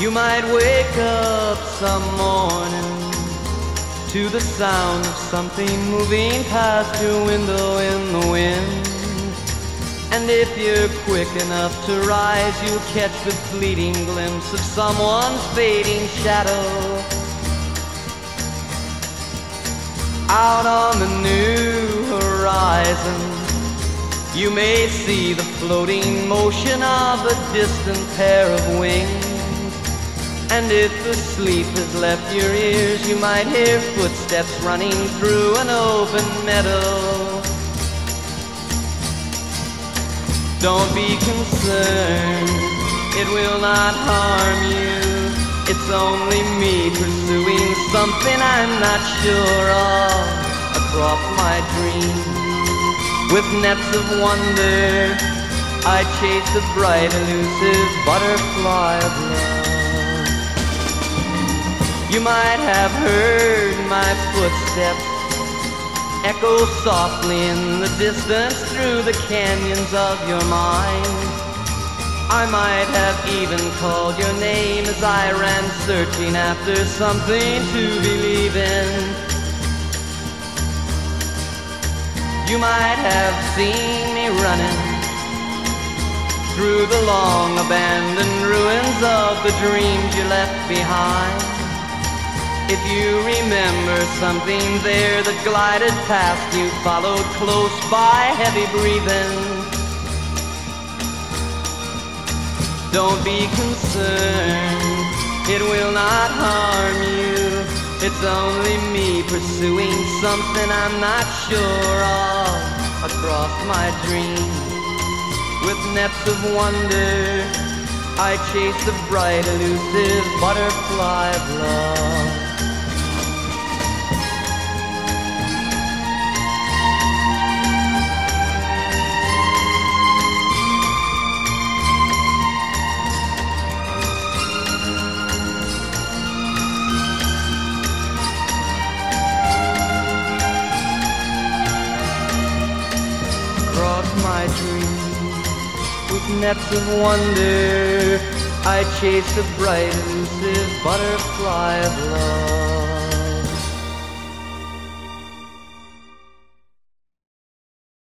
You might wake up some morning to the sound of something moving past your window in the wind. And if you're quick enough to rise, you'll catch the fleeting glimpse of someone's fading shadow. Out on the new horizon, you may see the floating motion of a distant pair of wings. And if the sleep has left your ears, you might hear footsteps running through an open meadow. Don't be concerned, it will not harm you. It's only me pursuing something I'm not sure of across my dream. With nets of wonder, I chase the bright, elusive butterfly of love. You might have heard my footsteps echo softly in the distance through the canyons of your mind. I might have even called your name as I ran searching after something to believe in. You might have seen me running through the long abandoned ruins of the dreams you left behind. If you remember something there that glided past you, followed close by, heavy breathing, don't be concerned, it will not harm you. It's only me pursuing something I'm not sure of across my dream. With nets of wonder, I chase the bright, elusive butterfly of love. My dream, with nets of wonder, I chase the bright, elusive butterfly of love.